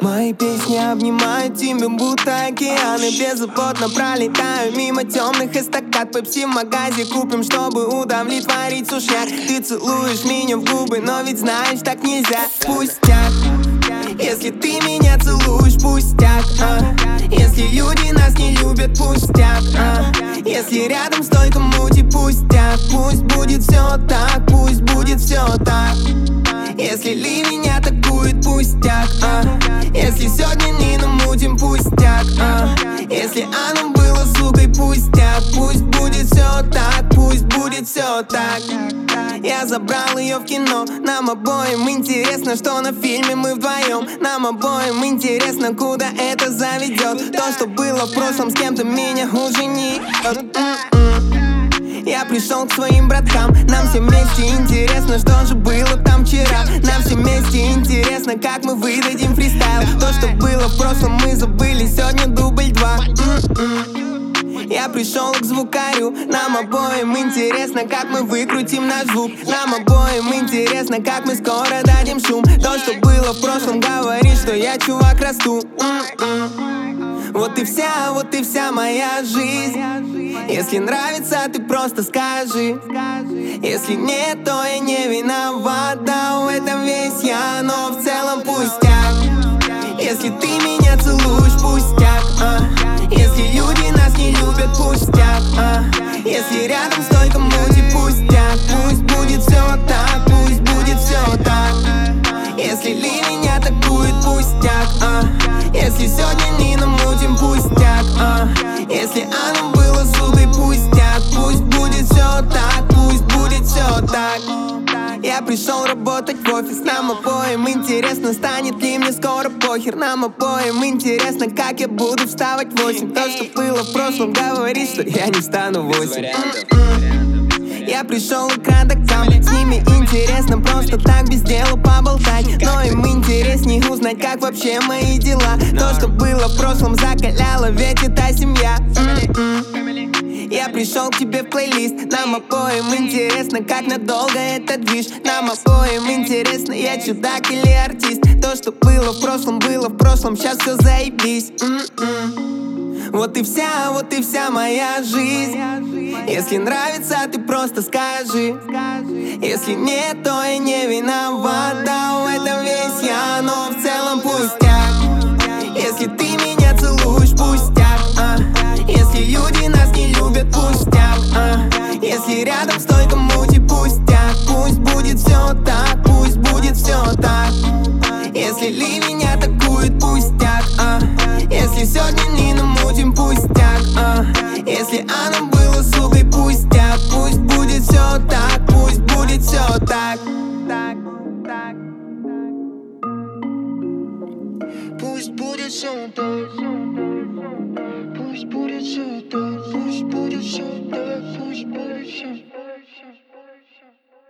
Мои песни обнимают тебя, будто океаны. Беззаботно пролетаю мимо темных эстакад. Пепси в магазе купим, чтобы удовлетворить сушняк. Ты целуешь меня в губы, но ведь знаешь, так нельзя. Пустяк, если ты меня целуешь, пустяк, если люди нас не любят, пустяк, если рядом столько мути, пустяк. Пусть будет все так, пусть будет все так. Если ливень атакует, пустяк, если сегодня не намутим, пустяк, если оно было сукой, пустяк. Пусть будет все так, пусть будет все так. Я забрал ее в кино. Нам обоим интересно, что на фильме мы вдвоем. Нам обоим интересно, куда это заведет. То, что было в прошлом, с кем-то меня уже не. Я пришел к своим браткам. Нам всем вместе интересно, что же было там вчера. Нам всем вместе интересно, как мы выдадим фристайл. То, что было в прошлом, мы забыли, сегодня дубль 2. Я пришел к звукарю. Нам обоим интересно, как мы выкрутим наш звук. Нам обоим интересно, как мы скоро дадим шум. То, что было в прошлом, говорит, что я, чувак, расту. Вот и вся моя жизнь. Если нравится, ты просто скажи. Если нет, то я не виноват. Да, в этом весь я, но в целом пустяк. Если ты меня целуешь, пустяк, если люди нас не любят, пустяк, если рядом столько мути, пустяк. Пусть будет все так, пусть будет все так. Если ливень атакует, пустяк, если сегодня не намутим, пустяк, если оно было сукой, пустяк. Пусть будет все так, пусть будет все так. Я пришел работать в офис. Нам обоим интересно, станет ли мне скоро похер. Нам обоим интересно, как я буду вставать в 8. То, что было в прошлом, говорит, что я не встану в 8. Я пришел к родакам. С ними интересно просто так без дела поболтать. Но им интереснее узнать, как вообще мои дела. То, что было в прошлом, закаляло, ведь это семья. Я пришел к тебе в плейлист. Нам обоим интересно, как надолго этот движ. Нам обоим интересно, я чудак или артист. То, что было в прошлом, сейчас все заебись. Вот и вся моя жизнь. Если нравится, ты просто скажи. Если нет, то я не виноват. Да, в этом весь я, но в целом пустяк. Если ты меня целуешь, пустяк, если люди нас не любят, пустяк, если рядом столько мути, пустяк. Пусть будет все так, пусть будет все так. Если ливень атакует, пустяк, если сегодня не намутим, пустяк, если оно было сукой, пустяк. Пусть будет все так, пусть будет все так. Пусть будет все так. Пусть будет все так. Пусть будет все так. Пусть будет все так.